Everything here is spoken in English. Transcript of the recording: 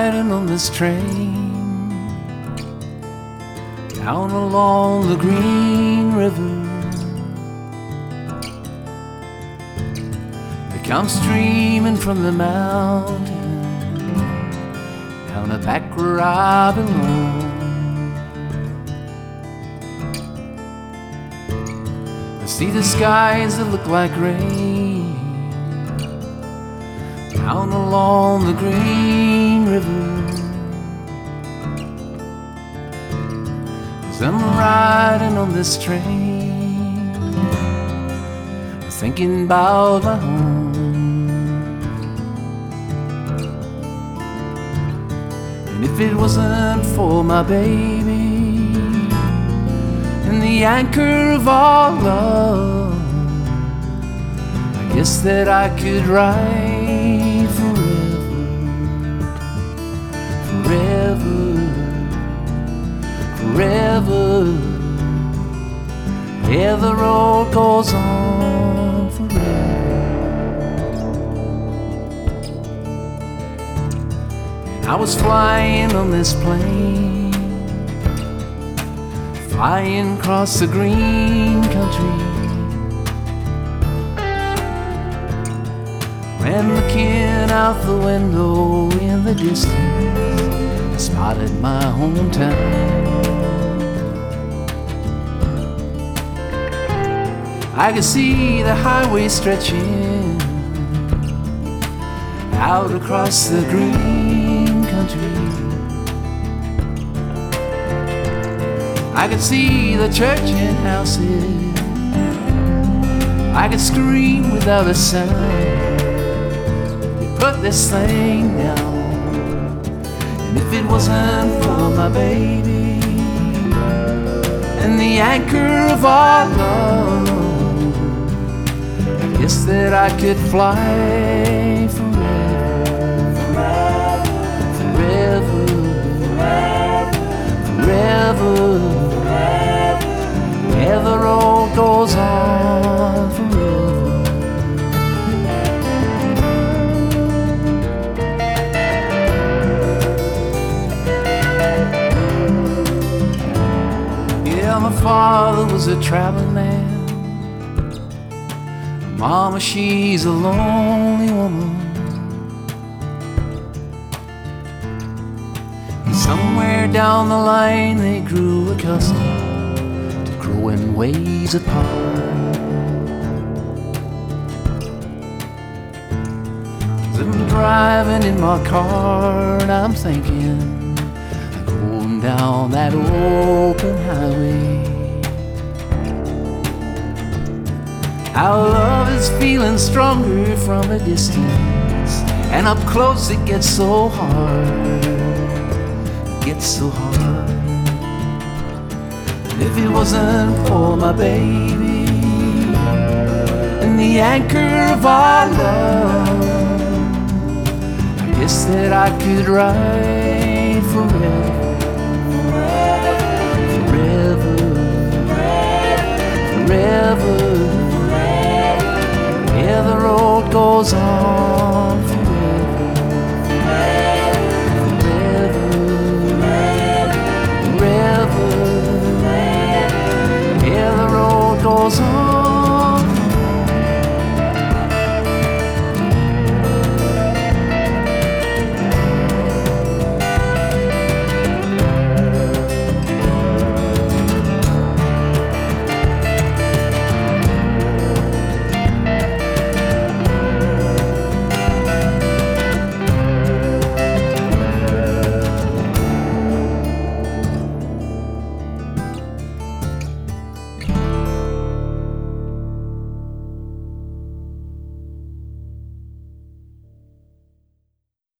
riding on this train down along the Green River. They come streaming from the mountain down the back where I belong. I see the skies that look like rain down along the Green River. As I'm riding on this train, thinking about my home. And if it wasn't for my baby and the anchor of our love, I guess that I could ride forever, forever, forever. Yeah, the road goes on forever. And I was flying on this plane, flying across the green country, when looking out the window in the distance, I spotted my hometown. I could see the highway stretching out across the green country. I could see the church and houses. I could scream without a sound. We put this thing down. And if it wasn't for my baby and the anchor of our love, I guess that I could fly forever, forever, forever, forever. Yeah, the road goes on forever. Yeah, my father was a traveling man. Mama, she's a lonely woman. And somewhere down the line they grew accustomed to growing ways apart. As I'm driving in my car and I'm thinking, I'm going down that open highway. Our love is feeling stronger from a distance, and up close it gets so hard, it gets so hard. And if it wasn't for my baby and the anchor of our love, I guess that I could ride forever,